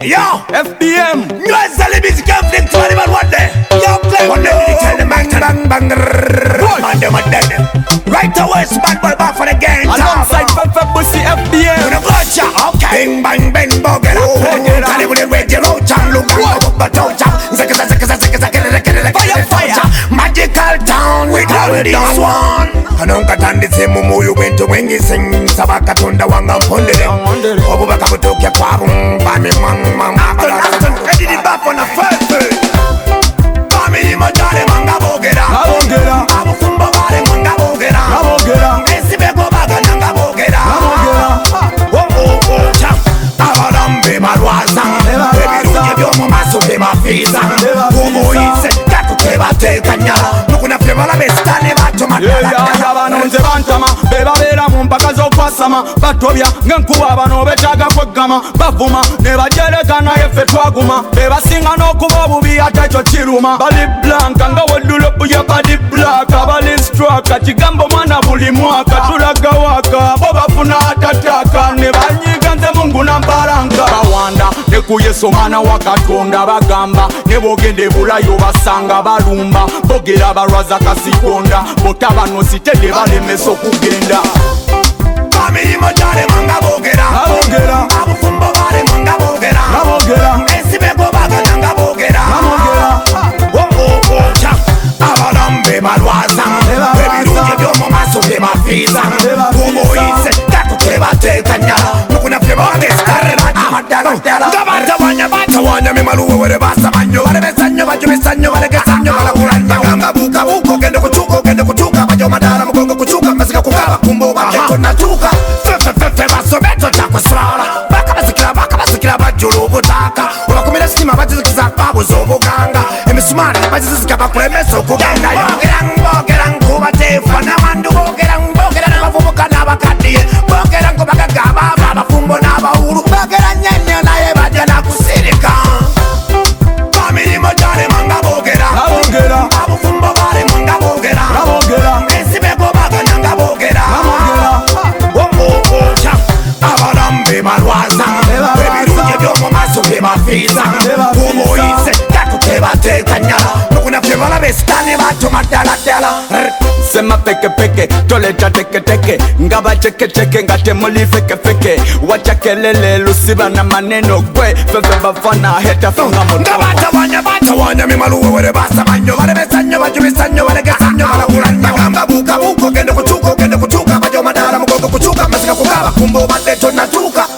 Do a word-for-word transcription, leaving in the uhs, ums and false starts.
Yo, F B M. you are selling music everything to anyone one day. Yo, play one day, you tell them bang, bang, bang, man, them are dead. Right away, bad boy back for the game. Alongside Fefe Bussy F B M. You know, gotcha, okay. Bing, bang, bang, bugger. Tell you when wait, you know, Chan, look, but don't jump. Fire, fire. Magical town, we call it this one. Anonka tandise mumu yu wento wengi sing sabaka tonda wanga mpondere obu baka butoke kwabu bami mang mang Aston, Aston, ready the back on the first page. Bami ni majare manga bogera Bogera. Abu fumbo bare manga bogera Bogera. Esi bego baga nanga bogera Oh oh oh cham Abalambe marwaza Baby runye byomo maso bema fiza Umu ise kaku keba tekanya Nukuna feba la bestane bacho matala Abanonze bantama bebabeera mu mpaka z'okwasama batobya ng'enkuba abano betaaga kweggama bavuma ne bajereka naye ffe twaguma bebasinga n'okuba obubi ate ekyo kiruma bali blanka nga weddulopu ya badi blaka bali straka kigambo mwana buli mwaka tulaga waka bo bafuna atataka ne banyiga nze mungu nampalanka bawanda ne ku yesu mwana wa katonda bagamba ne bogende bulayo basanga balumba bogera balwaza kasikonda botabano sitede balemesa okugenda Bami majare manga bogera Bogera. Abu fumbo bare manga bogera Bogera. Esi bego baga nanga bogera Bogera. Oh oh oh cham Abalambe marwaza Bebabaza. Baby runye byomo maso bema fiza Bebafiza. Umu ise kaku keba tekanya Nukuna feba bestare bacho matala Gabata wanya bata wanya mimaluwe were basa manyo Wale besanyo bacho besanyo wale kesanyo Wala kuranya wanga buka buko Gende kuchuko gende kuchuka Bajo madara mkongo kuchuka Masika kukaba kumbo bakeko natuka Fefe fefe baso beto chako swala Baka basikila baka basikila bajulu butaka Ubakumila sima bajizikiza babu zobuganga Emisumari bajizizika bakule meso kugenda Bogerang bogerang kuba tefa na mandu Bogerang bogerang bavubuka nabakadiye Bogerang kubaga gaba babafumbo nabahuru Bogerang nyenye na yebadia na kusirika Family mojane manga bogera Bogera. Abu fumbo bare manga bogera Bogera. Esi bego baga nanga bogera Bogera. Oh oh oh cham Abalambe marwaza Bebabaza. Baby runye byomo maso bema fiza Bebafiza. Umu ise kaku keba tekanya Nukuna feba la bestane bacho matala tala sema peke peke toleta teke teke ngaba cheke cheke ngate muli feke feke wacha kelele lusiba na maneno kwe fefe bafana heta funga moto Ngabata wanya bata wanya mimaluwe were basa manyo Wale besanyo bacho besanyo wale gesanyo Wala kuranya gamba buka buko Gende kuchuko gende kuchuka Bajo madara mgongo kuchuka Masika kukaba kumbo bateto natuka